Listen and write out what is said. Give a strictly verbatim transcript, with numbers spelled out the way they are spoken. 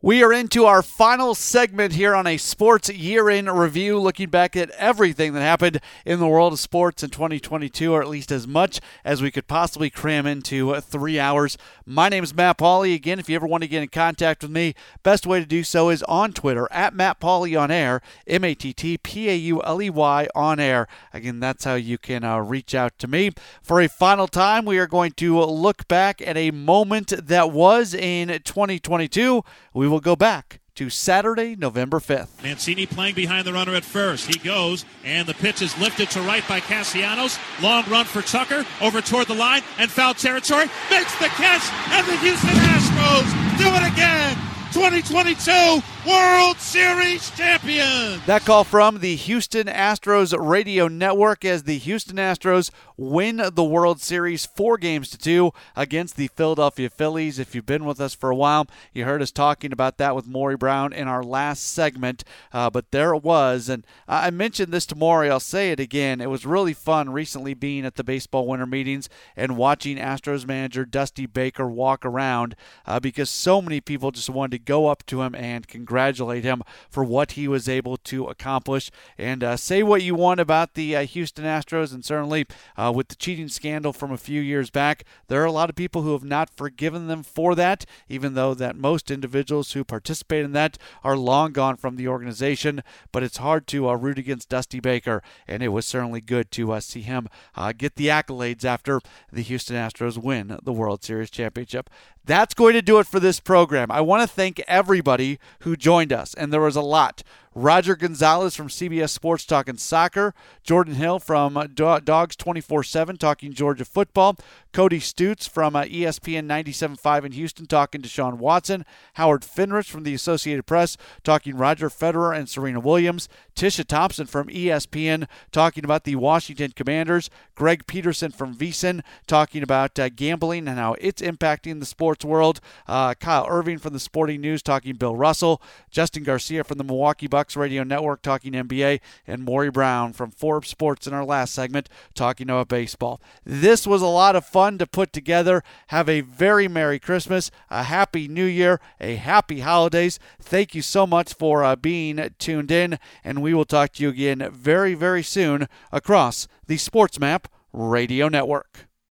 We are into our final segment here on a sports year-in review, looking back at everything that happened in the world of sports in twenty twenty-two, or at least as much as we could possibly cram into three hours. My name is Matt Pauley. Again, if you ever want to get in contact with me, best way to do so is on Twitter, at Matt Pauley on air, M A T T P A U L E Y on air. Again, that's how you can uh, reach out to me. For a final time, we are going to look back at a moment that was in twenty twenty-two. We will go back to Saturday, November fifth. Mancini playing behind the runner at first. He goes, and the pitch is lifted to right by Castellanos. Long run for Tucker, over toward the line, and foul territory. Makes the catch, and the Houston Astros do it again. twenty twenty-two World Series champions. That call from the Houston Astros radio network as the Houston Astros win the World Series four games to two against the Philadelphia Phillies. If you've been with us for a while, you heard us talking about that with Maury Brown in our last segment, uh, but there it was. And I mentioned this to Maury. I'll say it again. It was really fun recently being at the baseball winter meetings and watching Astros manager Dusty Baker walk around uh, because so many people just wanted to go up to him and congratulate him for what he was able to accomplish. And uh, say what you want about the uh, Houston Astros, and certainly uh, with the cheating scandal from a few years back, there are a lot of people who have not forgiven them for that, even though that most individuals who participate in that are long gone from the organization. But it's hard to uh, root against Dusty Baker, and it was certainly good to uh, see him uh, get the accolades after the Houston Astros win the World Series championship. That's going to do it for this program. I want to thank everybody who joined us, and there was a lot. Roger Gonzalez from C B S Sports talking soccer, Jordan Hill from Dogs twenty-four seven talking Georgia football, Cody Stutz from uh, E S P N ninety-seven point five in Houston talking Deshaun Watson, Howard Finrich from the Associated Press talking Roger Federer and Serena Williams, Tisha Thompson from E S P N talking about the Washington Commanders, Greg Peterson from VSiN talking about uh, gambling and how it's impacting the sports world, uh, Kyle Irving from the Sporting News talking Bill Russell, Justin Garcia from the Milwaukee Bucks Radio Network talking N B A, and Maury Brown from Forbes Sports in our last segment talking about baseball. This was a lot of fun to put together. Have a very Merry Christmas, a Happy New Year, a Happy Holidays. Thank you so much for uh, being tuned in, and we will talk to you again very, very soon across the SportsMap Radio Network.